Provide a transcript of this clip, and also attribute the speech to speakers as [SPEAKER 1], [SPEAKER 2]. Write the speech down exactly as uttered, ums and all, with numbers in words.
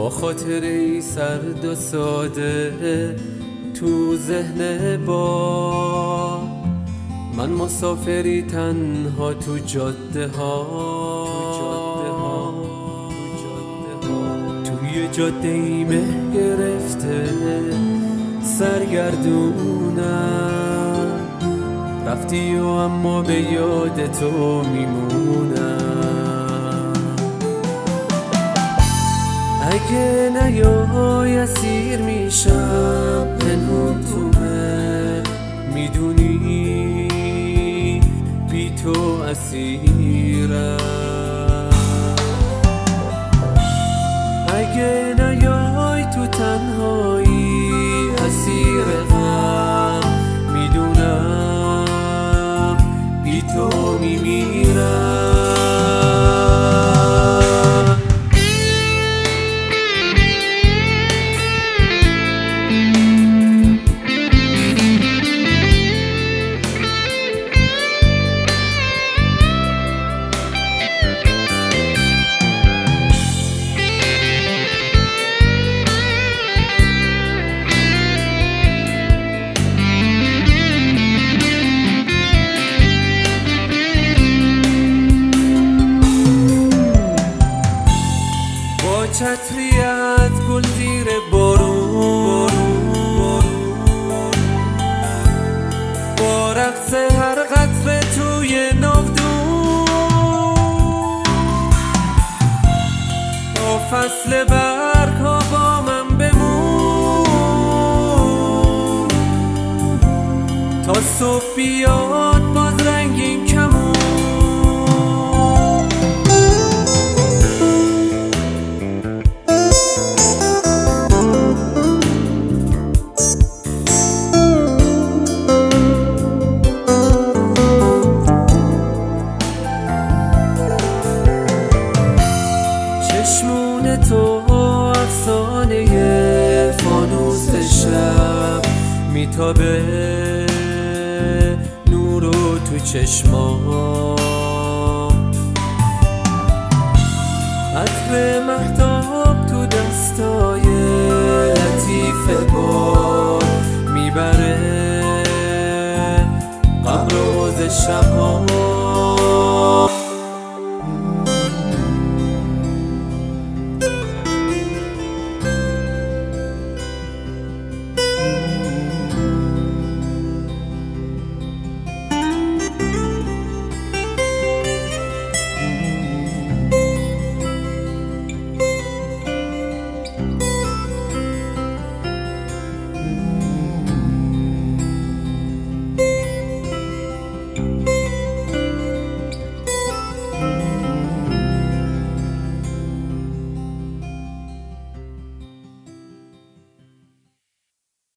[SPEAKER 1] با خاطری سرد و ساده تو ذهن با من مسافری تنها تو جاده ها توی جاده ای مه گرفته سرگردونم رفتی و اما به یاد تو میمونم اگه نیای اسیر میشم پنهون تومه میدونی بی تو اسیرم اگه نیای تو تنهایی اسیر غم میدونم بی تو میمیرم چتریت گل زیر بارون با رقص هر قطره توی ناودون با فصل برگ ها با من بمون تا صبح بیاد باز رنگین کمون چشمون تو افسانه فانوس شب میتابه نور و تو چشما عطر مهتاب تو دستای لطیف باد میبره قبر و روز شبها